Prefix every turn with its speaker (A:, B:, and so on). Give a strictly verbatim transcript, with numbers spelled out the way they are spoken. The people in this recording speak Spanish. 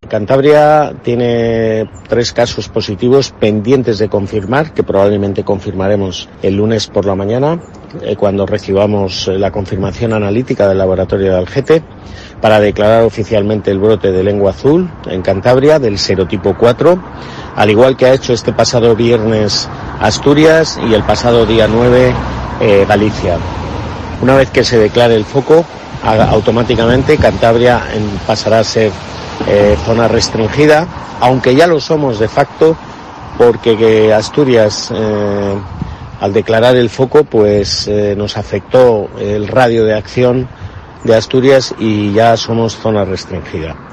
A: Cantabria tiene tres casos positivos pendientes de confirmar, que probablemente confirmaremos el lunes por la mañana, eh, cuando recibamos la confirmación analítica del laboratorio de Algete, para declarar oficialmente el brote de lengua azul en Cantabria del serotipo cuatro, al igual que ha hecho este pasado viernes Asturias y el pasado día nueve eh, Galicia. Una vez que se declare el foco, automáticamente Cantabria pasará a ser eh, zona restringida, aunque ya lo somos de facto, porque que Asturias, eh, al declarar el foco, pues eh, nos afectó el radio de acción de Asturias y ya somos zona restringida.